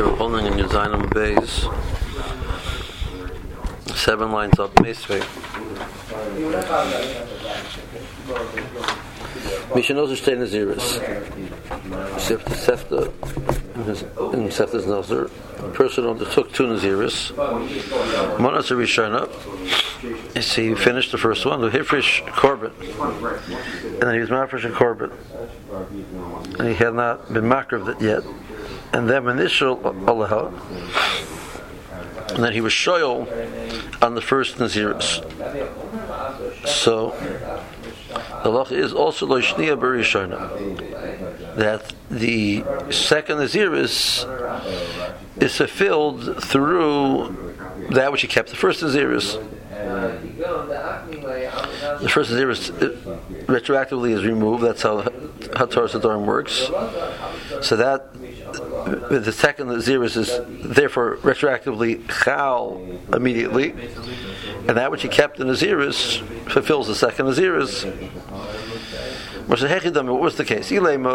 Okay, we're holding in Yuzainam Bays. 7 lines up, Mesvei. Misha knows the state Naziris. Sefta in Sefta's Nazir. The person undertook 2 Naziris. Monas Rishona. He finished the first one, the Hifrish Korban. And then he was Mafresh and Korban. And he had not been Makrav yet. And then initial Allah. And then he was Shoyal on the first Naziris. So the law is also Loishniya Barishona, that the second Naziris is fulfilled through that which he kept. The first Naziris, retroactively is removed. That's how Torah Sadarim works. So that the second Naziris is therefore retroactively Chal immediately, and that which he kept in Naziris fulfills the second Naziris. What was the case?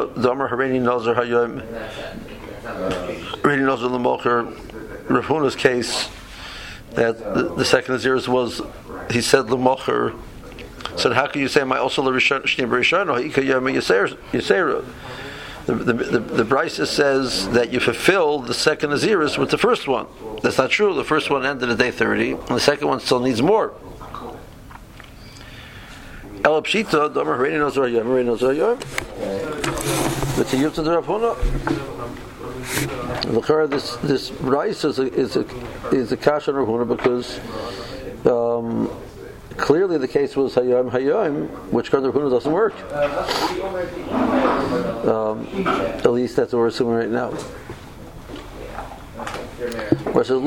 Rav Huna's case, that the second Naziris was, he said L'mocher. So how can you say my also the Brisa says that you fulfill the second Naziris with the first one. That's not true. The first one ended at day 30, and the second one still needs more. El Pshita, Domer Hareni Nazar Hayom, Hareni Nazar Hayom. But to Yufta Rav Huna, L'chara, this Brisa is a kasha on Rav Huna because clearly the case was Hayom, which Rav Huna doesn't work. At least that's what we're assuming right now. Where it says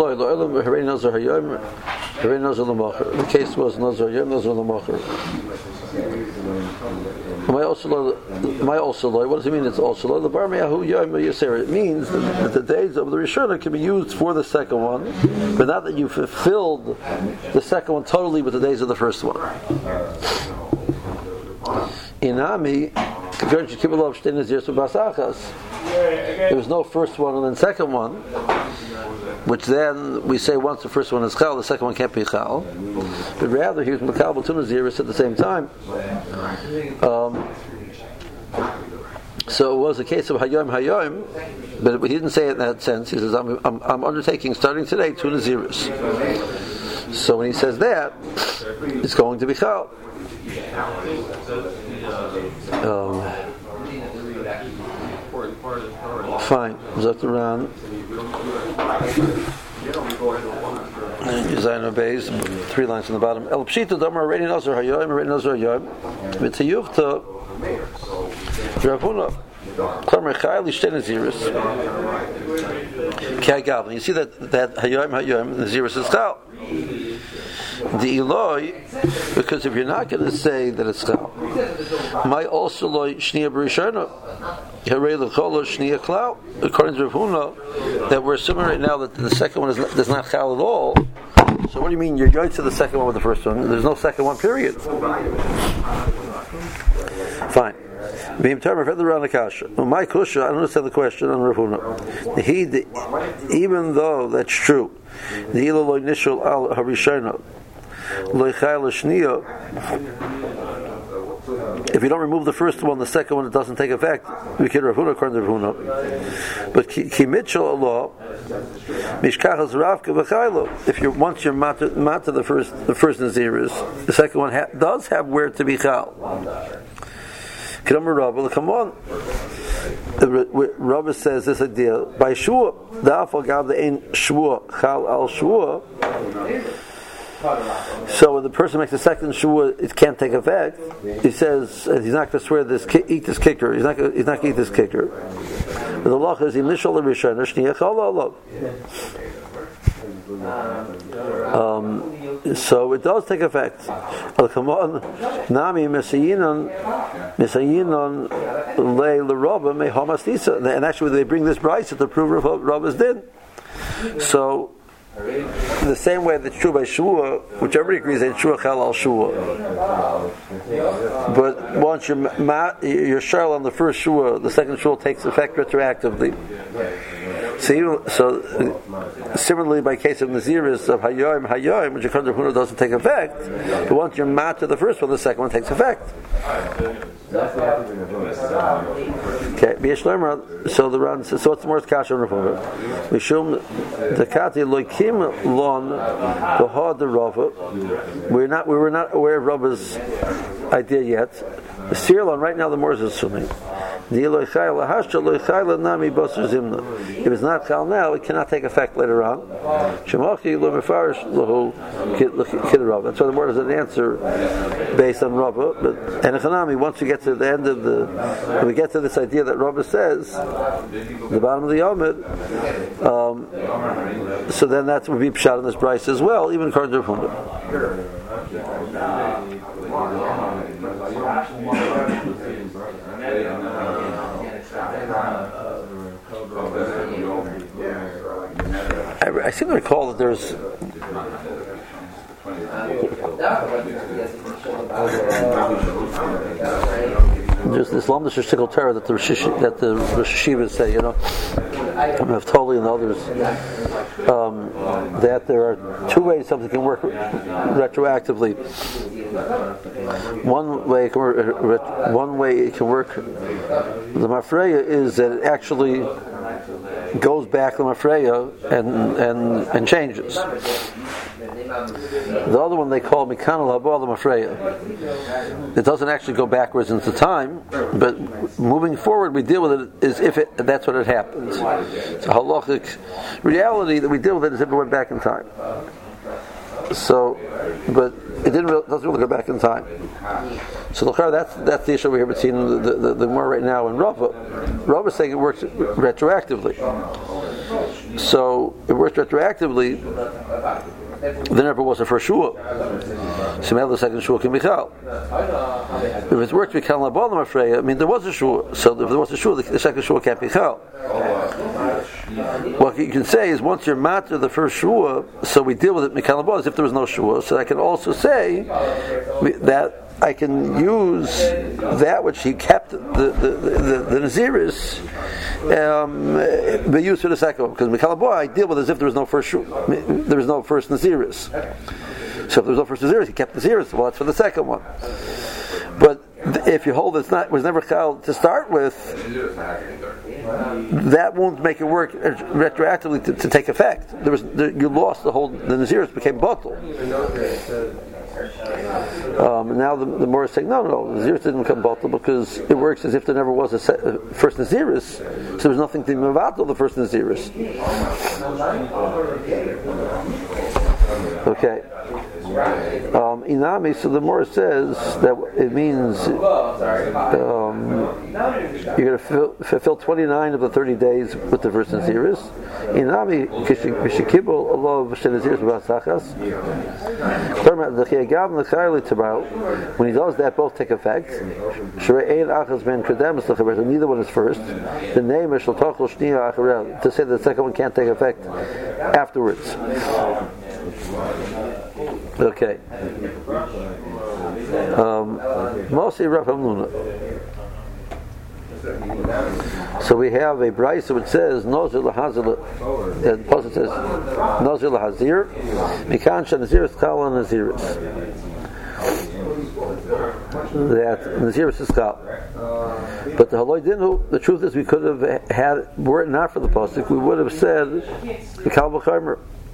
the case was Nazar Hayom, Nazar L'mocher. My also, what does it mean? It's also the Bar Me'ahu Yom Yasera. It means that the days of the Rishona can be used for the second one, but not that you fulfilled the second one totally with the days of the first one. Inami, there was no first one and then second one, which then we say once the first one is Chal, the second one can't be Chal. But rather he was Makabal to Naziris at the same time. So it was a case of Hayom, but he didn't say it in that sense. He says, I'm undertaking starting today 2 Naziris. So when he says that, it's going to be Chal. Fine. Zataran. Yuzayin obeys. 3 lines on the bottom. El Pshita Domer Hareni Nazar Hayom, Hareni Nazar Hayom. V'tiyuvta Rav Huna. Klamer Chayli Shtei Naziris. Kai Gavlin. You see that Hayom Naziris is Chal. The Eloi, because if you're not going to say that it's Chal, my also Loi Shniya Barishona, Harei L'Cholo Shniya Klau, according to Rav Huna, that we're assuming right now that the second one is not Chal at all. So what do you mean you're going to the second one with the first one? There's no second one, period. Fine. My kusha, I don't understand the question on Rav Huna. Even though that's true, the Iloloi Nishul al Harishona, if you don't remove the first one, the second one, it doesn't take effect. We can Rav Huna according to Rav Huna. But ki mitchel Allah, mishkachas ravka v'chaylo. If you once you're mat to the first Naziris, the second one does have where to be chal. Come on. Rabbi says this idea by shua. Da'afal gav the ein shua chal al shua. So when the person makes a second shua, it can't take effect. He says he's not going to swear eat this kicker. He's not going to eat this kicker. But the law is initial rishon shniya chal alav. So it does take effect. Come on, nami mesayinon le l'rabba mehamastisa, and actually they bring this brayso to prove Rabba's din. So the same way that's true by Shua, which everybody agrees that Shua Chal al Shua. But once you're Shal on the first Shua, the second Shua takes effect retroactively. So similarly, by case of Naziris of Hayoim, which according to Huna doesn't take effect, but once you're mat to the first one, the second one takes effect. Okay, so the Ran says, so what's the more kasha on Rav? Mishum Dakati Loikim Lon Bahad the Rava. We were not aware of Rava's idea yet. The Sirlon right now the Morris is assuming. If it's not chal now, it cannot take effect later on. That's why the word is an answer based on Rava. But and Hanami, once we get to the end of when we get to this idea that Rava says, the bottom of the Yomid, so then that would be pshat in this price as well, even according to Hunda. I seem to recall that there's this Lamdas Shtikal Torah that the Rosh Hashivas say, Naftali and others, that there are two ways something can work retroactively. One way it can work. The Mafreya is that it actually goes back to Mafreya and changes. The other one they call Mikanal Haba the Mafreya. It doesn't actually go backwards into time, but moving forward we deal with it as if that's what it happens. It's a halachic reality that we deal with it as if it went back in time. So, but it doesn't really go back in time. So that's the issue over here between the more right now and Rava. Rava is saying it works retroactively. So it works retroactively. There never was a first shua. So now the second shua can be chal. If it worked to be chal labal l'mafreya, I mean there was a shua. So if there was a shua, the second shua can't be chal. What you can say is once you're matter the first shua, so we deal with it mikal labal as if there was no shua. So I can also say that I can use that which he kept the Naziris, be used for the second one, because Mikal Haba I deal with as if there was no first Naziris. So if there was no first Naziris, he kept Naziris. Well, that's for the second one. But if you hold it was never chal to start with, that won't make it work retroactively to take effect. You lost the Naziris became bottle. Now the more is saying no, the Naziris didn't become bottle because it works as if there never was a first Naziris, so there was nothing to move out of the first Naziris. Okay. Inami, so the more says that it means you're going to fulfill 29 of the 30 days with the first Naziris. Inami, kishikibul Allah v'sheniziris b'asachas. When he does that, both take effect. Neither one is first. The name is to say that the second one can't take effect afterwards. Okay. Mosi Rav Hamnuna. So we have a brayso which says Nozir lahazir. The pasuk says Nozir lahazir. Mikan shenaziris chal on naziris. That naziris is chal. But the haloi dinu. The truth is, we could have had, were it not for the pasuk, we would have said the kal v'chaymer.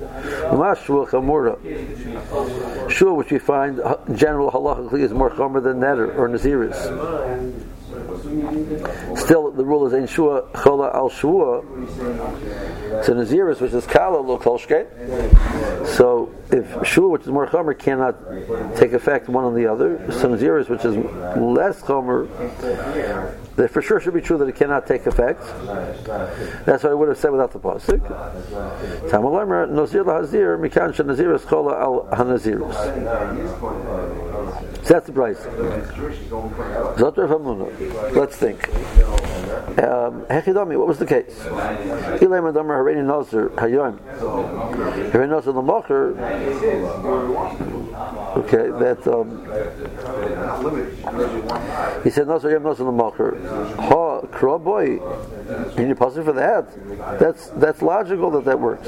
Shua, which we find general halachically is more chomer than neder or naziris. Still, the rule is ein shua chola al shua. So naziris, which is kala lo kolshke. So if shua, which is more chomer, cannot take effect one on the other, so naziris, which is less chomer, that for sure should be true that it cannot take effect. That's what I would have said without the pasuk. Tamalamer Nazir lahazir mikan shenaziris chola al hanaziris. So that's the price. Let's think. Hechidami, what was the case? Ilay Madamar Hareini Nazir Hayom. Hareini Nazir L'Mocher. Okay, that he said Nazir Hayom Nazir L'Mocher. Ha Kra boy. Can you pause it for that? That's logical that works.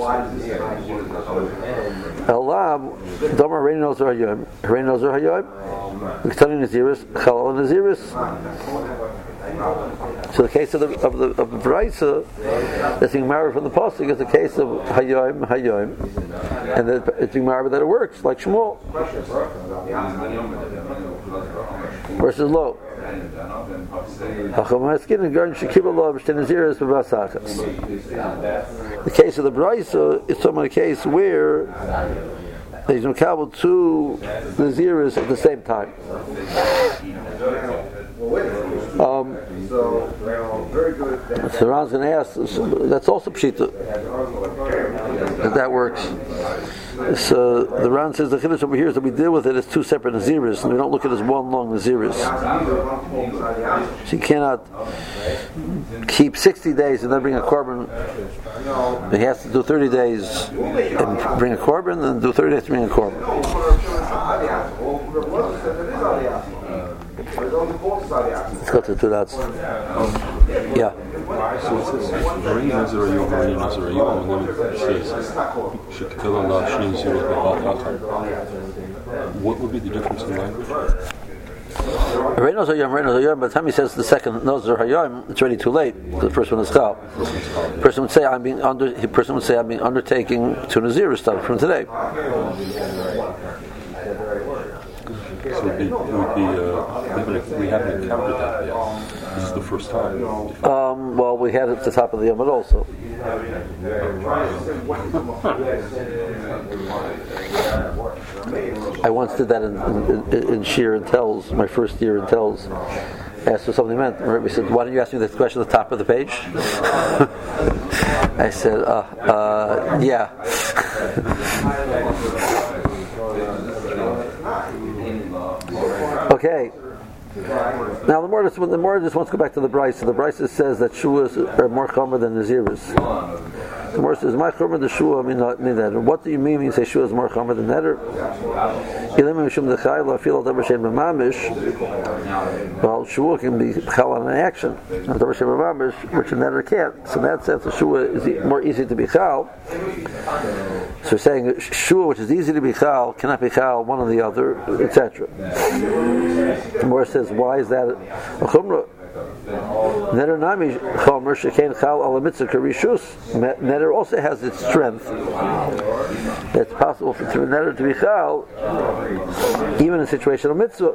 Elam Damar Hareini Nazir Hayom. Hareini Nazir Hayom. Ketani Naziris Chalal Naziris. So the case of the Braisa that's being married from the pasuk is the case of Hayom, and that it's being married that it works, like Shmuel. Versus Lo. The case of the Braisa is talking about a case where there's no kabel two Naziris at the same time. So Ron's going to ask, that's also Pshita, that works. So the Ron says the Chiddush over here is that we deal with it as two separate Naziris, and we don't look at it as one long Naziris. So you cannot keep 60 days and then bring a korban. He has to do 30 days and bring a korban, and do 30 days to bring a korban. Let's go to the two dots. Yeah. So it says, Hareini Nazir Hayom, Hareini Nazir Hayom, and then it says, Shekatela La Shni Zirot B'Bat Achar. What would be the difference in language? Hareini Nazir Hayom, by the time he says the second Nazir Hayom, it's already too late. The first one is Chal. The person would say, I'm being undertaking two Naziris starting from today. So we haven't encountered that yet. This is the first time. Well, we had it at the top of the Yomad also. I once did that in Shir and Tells, my first year in Tells. Asked for something meant. He said, "Why don't you ask me this question at the top of the page?" I said, "Yeah." Okay. Now the more just wants to go back to the Brisa. So the Brisa says that shuas are more chomer than naziris. The more says my chomer the shua mean that. What do you mean when you say shua is more chomer than neder? Well, shua can be chal on an action, which a neder can't. So in that sense, the shua is more easy to be chal. So we're saying shua, which is easy to be chal, cannot be chal one or the other, etc. The more says, why is that a chumrah? Neder nami chomer shekain chal ala mitzvah karishus. Neder also has its strength. It's possible for neder to be chal even in a situation of mitzvah.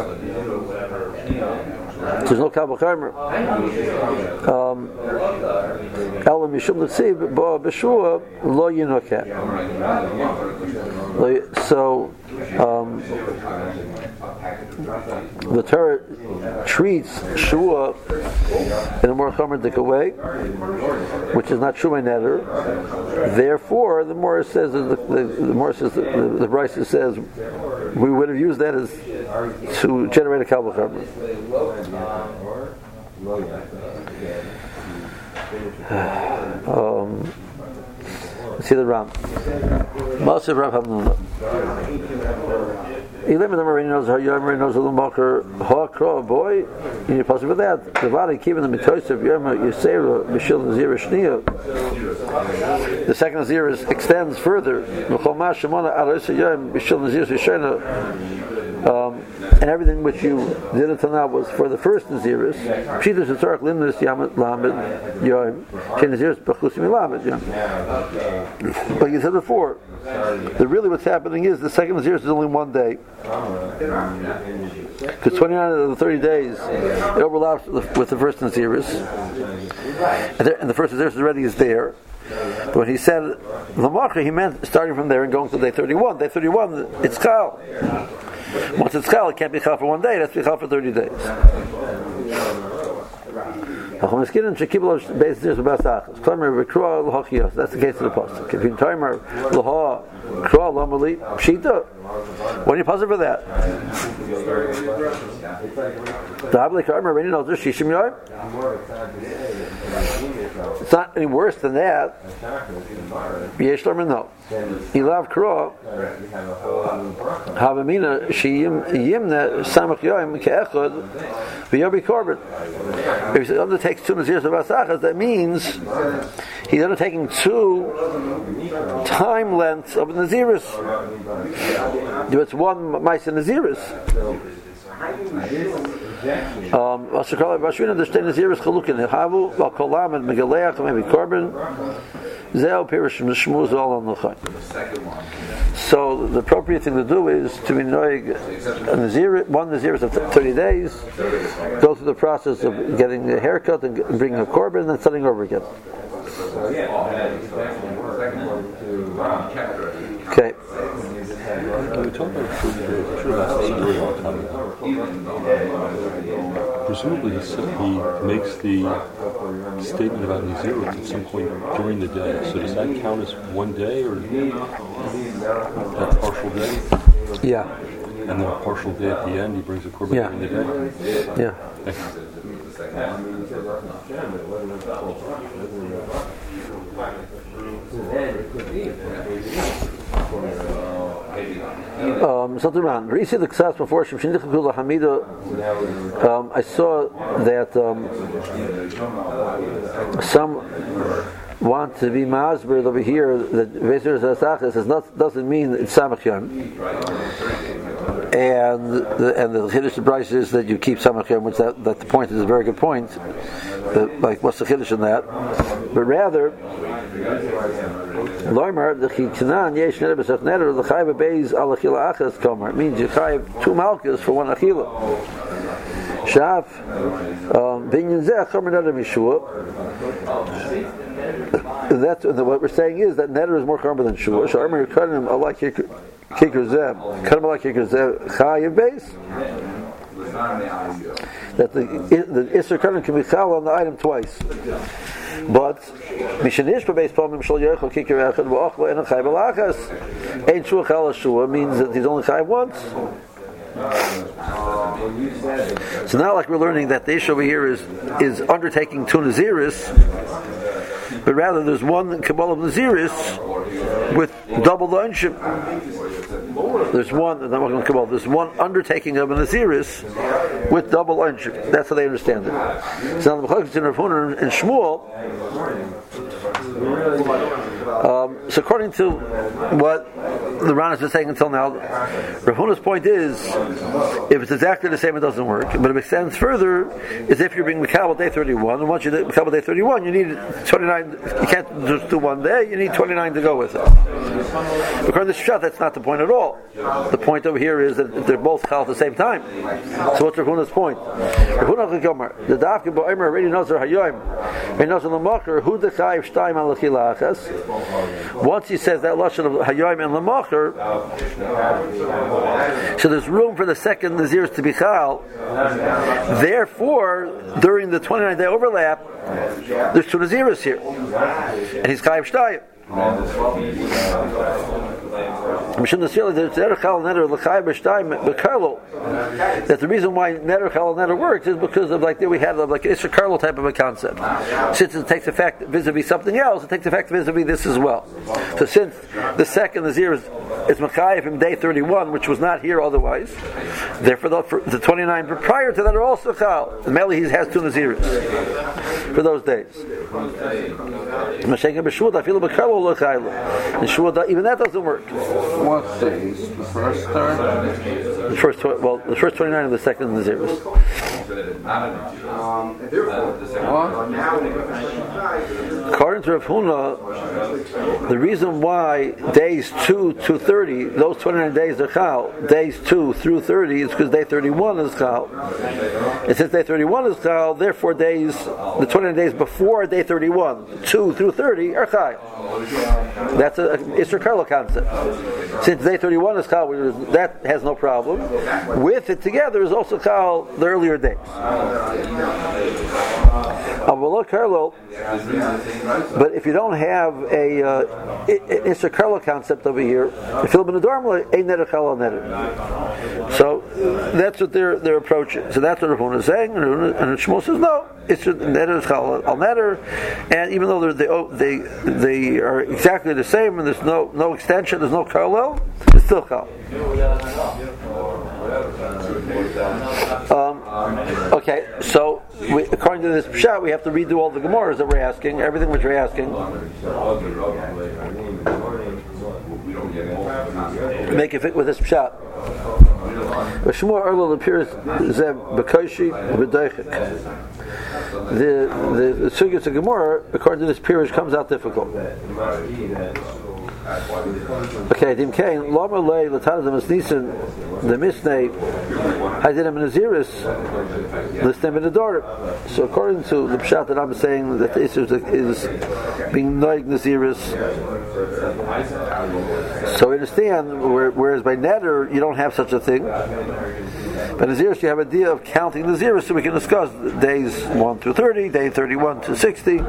There's no kal v'chomer. Ela mishum l'tziv bo b'shua lo yinokeh. So the Torah treats shua in a more chomerdik way, which is not shumay neder. Therefore, the Morris says the Brisa says we would have used that as to generate a kal v'chomer. See the Ram. Massive Rav Hamnuna. Boy, and you're possible with that. The body keeping the mitois of Yom Yisera B'Shil Nazir Shnia. The second Nazir extends further. And everything which you did until now was for the first Naziris. Pshita Shetzarach Limnus Yamet Lamed Yom Shenaziris B'Chusim Lamed Yom. But you said before, that really what's happening is the second Naziris is only one day. Because 29 of the 30 days it overlaps with the first Naziris, and the first Naziris already is there. But when he said L'Machar, he meant starting from there and going to day 31. Day 31, it's Chal. Once it's Chal, it can't be Chal for one day, it has to be Chal for 30 days. That's the case of the pasuk. If you timer laha kra lamali pshita, when you pause it for that, It's not any worse than that. Yesh Lerman, no. Ilav Kro Havamina Shiyim Yimna Samach Yoim Ke'echad V'Yobi Korban. If he undertakes 2 Naziris of Asachas, that means he's undertaking 2 time lengths of Naziris. It's 1 Maisa Naziris. Bashvina understand Naziris Chalukin Havu Kolam and Megaleach maybe Korban. Zeo Pirish Mishmuz all on the. So the appropriate thing to do is to be noig one Naziris of 30 days, go through the process of getting a haircut and bringing a korban and then starting over again. Okay. We talked about presumably he makes the statement about Nazirut at some point during the day. So does that count as 1 day or that partial day? Yeah. And then a partial day at the end, he brings a korban during the day? Yeah. Something around. Risi the Ksas before Shemshin Hamida. I saw that some want to be masber over here that Veser Zasachas doesn't mean it's Samachyan. And the Chiddush of Bryce is that you keep Samachyan, which that the point is a very good point. Like, what's the Chiddush in that? But rather, Loimar the Chitanan Yesh Neder B'Sach Neder the Chayv Beis Al Achila Achas Komer. It means you chayv 2 malchus for 1 achila. Shaf Binyan Zeh Chomer Neder Mishua. That's what we're saying is that Neder is more chomer than Shua. So Armer Kadim Allah Kikr Zeh Kadim Allah Kikr Zeh Chayv Beis. That the Isser Kadim can be chal on the item twice. But Mishanish Beis Pomim Shal Yechol Kikir Echad V'Ochla and Chayv Alachas Ein Shua Chal Shua means that he's only chayv once. So now, like we're learning that the issue over here is undertaking 2 Naziris, but rather there's 1 Kabbalah of Naziris with double the ownership. There's one undertaking of a Naziris with double ownership. That's how they understand it. So now the Mechlekes in Rav Huna and Shmuel. So according to what the Ran has been saying until now, Rav Huna's point is, if it's exactly the same, it doesn't work. But it extends further, is if you're being Mekabel day 31, and once you're Mekabel day 31, you need 29. You can't just do 1 day; you need 29 to go with it. According to Shach, that's not the point at all. The point over here is that they're both chal at the same time. So what's Rav Huna's point? Rav Huna Chomer, the Dafke Bo'emer already knows their Hayoim, and knows the Lamacher who the Chayv Shtayim Al Achilachas. Once he says that lashon of Hayoim and Lamacher, so there's room for the second Naziris to be chal. Therefore, during the 29-day overlap, there's 2 Naziris here, and he's Chayv Shtayim. That the reason why Neder Chal Neder works is because of like we had like Isser Karlo type of a concept. Since it takes effect vis-a-vis something else, it takes effect vis-a-vis this as well. So since the second Nazir is Mechayef from day 31, which was not here otherwise, therefore the 29 prior to that are also Chal. And Meli he has 2 Naziris for those days. Even that doesn't work. What days? The first 30? The first 29 of the second Naziris. According to Rav Huna, the reason why days 2 to 30, those 29 days are chal, days 2 through 30 is because day 31 is chal. And since day 31 is chal, therefore the 29 days before day 31, 2 through 30 are chal. That's a Isser Karlo concept. Since day 31 is chal, that has no problem. With it together is also chal the earlier days. But if you don't have a Isser Karlo concept over here, so that's what their approach is. So that's what Rav Huna is saying, and Shmuel says no. It's neder chal al neder, and even though they are exactly the same, and there's no extension, there's no parallel, it's still chal. Okay, so according to this pshat, we have to redo all the Gemaras that we're asking, everything which we're asking. Make it fit with this pshat. The sugyas of Gemara, according to this Pirish, comes out difficult. Okay, Dim Kain, Lama Lei, Latazam is Nisan, the Misnei, Haidinim and Aziris, Listem in the daughter. So according to the pshat that I'm saying, that the issue is being Noig Naziris. So we understand, whereas by Neder, you don't have such a thing. By Naziris, you have an idea of counting Naziris, so we can discuss days 1 to 30, day 31 to 60.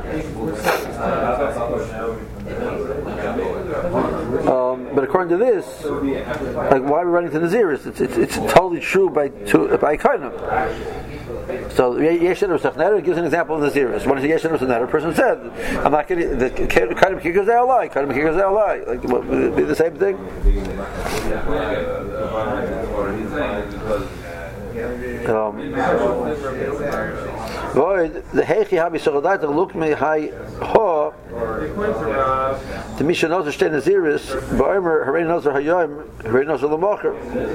But according to this, like, why are we running to Naziris? It's totally true by Kainim. So Yeshen Rus Neder gives an example of Naziris. What is Yeshen Rus Neder? A person said, "I'm not going to the Kainim Kickers they lie. Kainim Kickers they lie." Like, would it be the same thing? The Heichi Habi Sorodai look me high ho. The Misha knows the Shtein Naziris, Ba'omer Harei Nozer Hayom, Harei Nozer L'Mocher.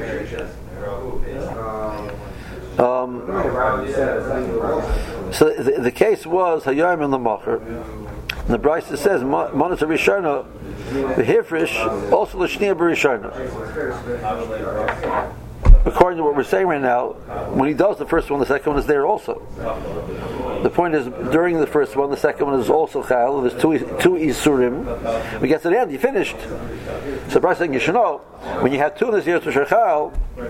So the case was Hayom and L'Mocher. And the Brisa says Monas Rishona, the Hifrish also L'Shnia B'Rishona. According to what we're saying right now, when he does the first one, the second one is there also. The point is, during the first one, the second one is also chal. There's two isurim. We get to the end, you finished. So Bryce saying you should know, when you have two naziros which are chal,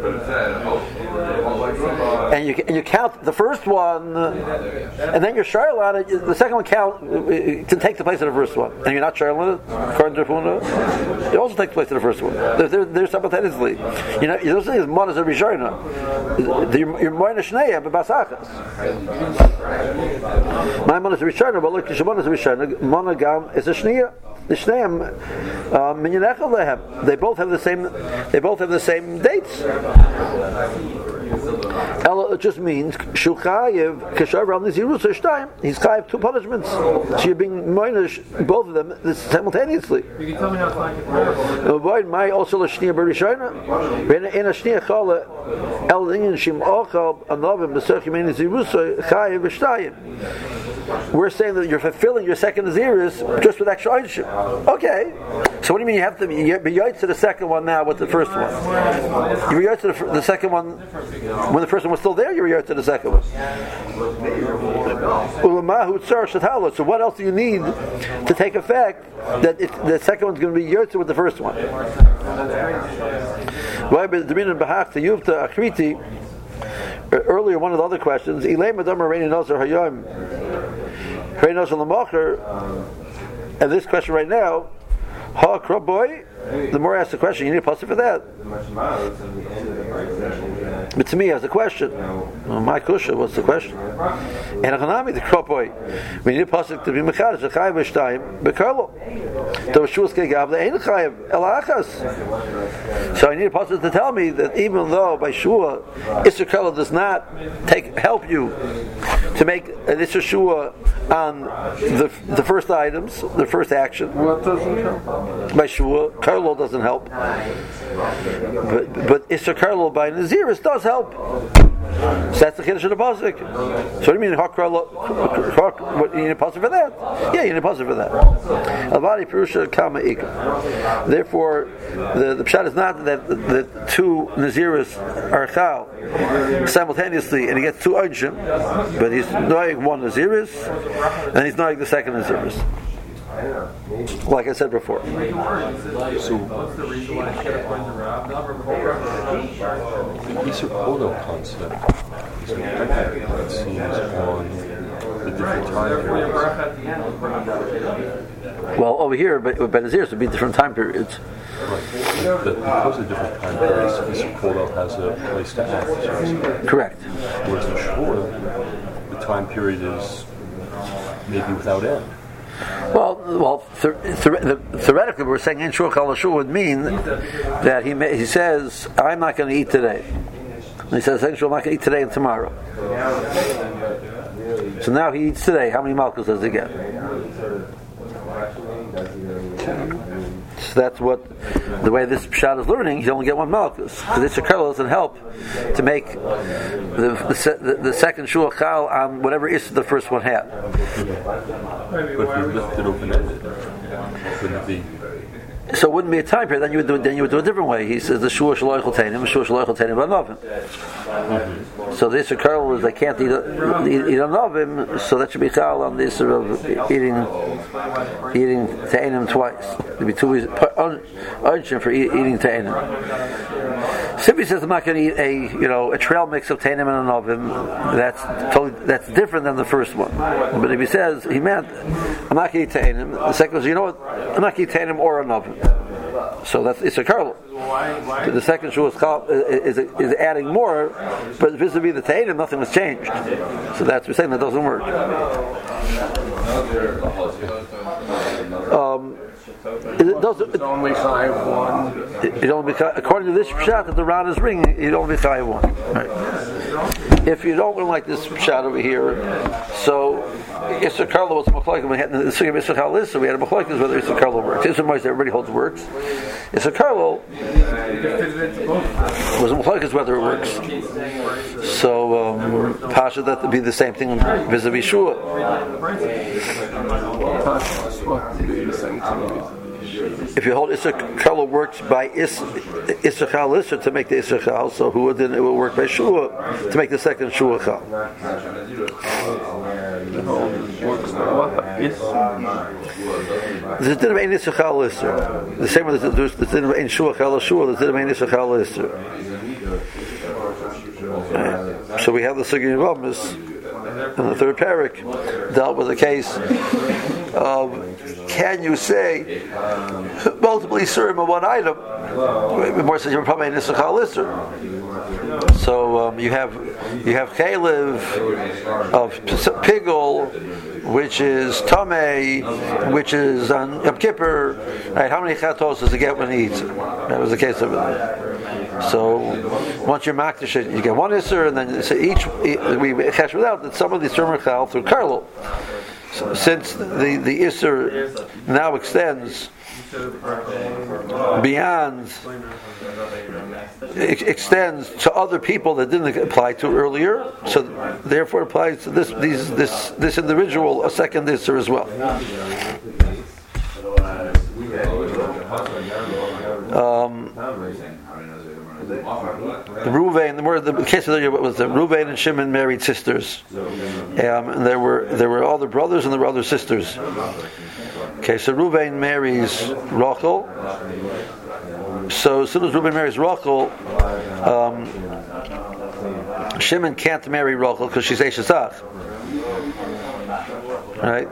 and you count the first one, and then you're shayl on it, the second one can take the place of the first one, and you're not shayl on it. According to Rav Huna, it also takes place of the first one. They're simultaneously. You know, you're saying is monas a rishona. You're moina shneya b'basachas. My monas a rishona, but look, monas a rishona. Monogam is a shneya. The shneim minyanechel lehem. They both have the same. They both have the same dates. It just means shuchayev kashav ral nizirus shtayim. He's chayev two punishments. So you're being moinish both of them simultaneously. You can tell me how to find it. Avoid my also the shnia berishona. In a shnia chala el inyan shim ochal anavim b'sech yemein nizirus chayev shtayim. We're saying that you're fulfilling your second Naziris just with extra ownership. Okay. So what do you mean you have to be yoyt to the second one now with the first one? You were yoyt to the second one when the first one was still there. You were yoyt to the second one. So what else do you need to take effect that the second one's going to be yoyt with the first one? Earlier, one of the other questions, and this question right now, the more I ask the question, you need a pasuk for that. But to me, as a question, my kusha, what's the question? And Hanami, the kropoy, we need a pasuk to be mechadish, a chayav v'shtayim, bekarlo. So I need a pasuk to tell me that even though by shua, Isser Karlo does not help you to make an Isser Shua on the first items, the first action. What doesn't help? By shua, Karlo doesn't help. But Isser Karlo by Naziris does help. So that's the Kiddush of the pasuk. So what do you mean, what, you need a pasuk for that? Yeah, you need a pasuk for that. Alvadi Perusha Kama Ika. Therefore, the pshat is not that the two Naziris are chal simultaneously, and he gets two Einshim, but he's knowing one Naziris, and he's knowing the second Naziris. Like I said before. So, the Isser Kodo concept is that seems on the different time periods. Well, over here, but it's here, so it'd be different time periods. Right. Because of different time periods, Isser Kolel has a place to act. Correct. Whereas in Shua, the time period is maybe without end. Well, theoretically, we're saying in Shua Chalashu would mean that he says, I'm not going to eat today. And he says, I'm not going to eat today and tomorrow. So now he eats today. How many malchus does he get? So that's what the way this pshat is learning. He only get one malchus because this shakal doesn't help to make the second shul chal on whatever is the first one had. But if you left it open-ended, wouldn't it be? So it wouldn't be a time period. Then you would do a different way. He says the shul shaloich l'teinim, shul shaloich l'teinim b'anovim. So the issur karel is they can't eat anovim, so that should be chal on the issur of eating teinim twice. There'd be 2 weeks urgent for eating teinim. Simply says I'm not going to eat a trail mix of teinim and anovim. That's different than the first one. But if he says he meant I'm not going to eat teinim, the second was I'm not going to eat teinim or anovim. So that's it's a karlo. The second shul is adding more, but vis-a-vis the teinim, nothing was changed. So that's we're saying that doesn't work. It's only chayav one. It only according to this pshat that the Ran is bringing, it only chayav one. Right. If you don't like this pshat over here, so Isser Karlo was a machlokes. We had the Sugya of Isser Chal, so we had a machlokes whether Isser Karlo works. Isser Moishe everybody holds works. Isser Karlo was a machlokes whether it works. So Pasha that would be the same thing vis-a-vis Shua. If you hold Isser Karlo works by Isser Chal Isser to make the Isser Chal, so who then it will work by Shua to make the second Shua Chal. The din of ein Isser Chal Isser. The same way there's the din of ein Shua Chal Shua, the din of ein Isser Chal Isser. So we have the Sugya of Amos in the third parak dealt with the case of can you say multiple isurim of one item? More says you're probably an Isser Chal Isser. So you have chaylev of pigul, which is tamei, which is on Yom Kippur. Right? How many chatos does he get when he eats it? That was the case of it. So once you're makdish it, you get one isser, and then so we cash without that some of the isurim chal through karlo. So since the isser now extends beyond, extends to other people that didn't apply to earlier, so therefore it applies to this individual a second isser as well. The case of the was that Reuven and Shimon married sisters, and there were other brothers and there were other sisters. Okay, so Reuven marries Rachel. So as soon as Reuven marries Rachel, Shimon can't marry Rachel because she's Eishazach. Right?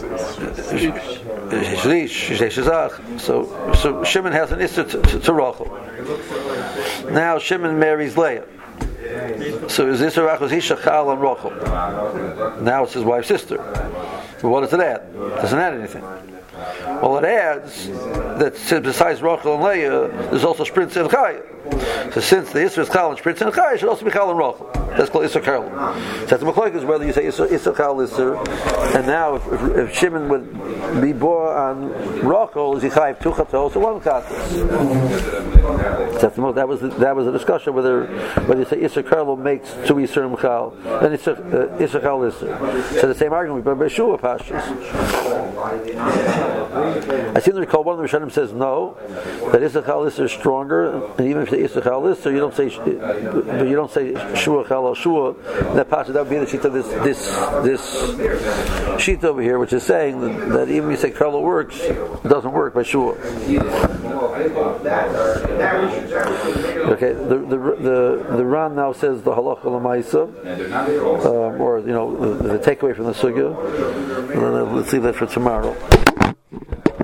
She's Eishazach. So Shimon has an issue to Rachel. Now Shimon marries Leah. So is this was Ishachal on Rachel? Now it's his wife's sister. So what does it add? It doesn't add anything. Well, it adds that besides Rachel and Leah, there's also Spritz and Chaya. So since the Isser is Chal and Spritz and Chaya, it should also be Chal and Rachel. That's called Isser Karlo. So that's the machlokes whether you say Isser Chal Isser, and now if Shimon would be bore on Rachel, is he chayiv 2 chatos or 1 chatos? That was a discussion whether you say Isser Karlo makes 2 Isser Chal, then Isser Chal Isser. So the same argument by Shua Pashas. I seem to recall one of the Rishonim says no, that Issachar Lister is stronger, and even if you say Issachar Lister, you don't say Shua Chal Shua. That passage, that would be the sheet of this sheet over here, which is saying that even if you say Karlo works, it doesn't work by Shua. Okay, the Ran now says the halacha l'maisa, or the takeaway from the sugya. And then let's leave that for tomorrow.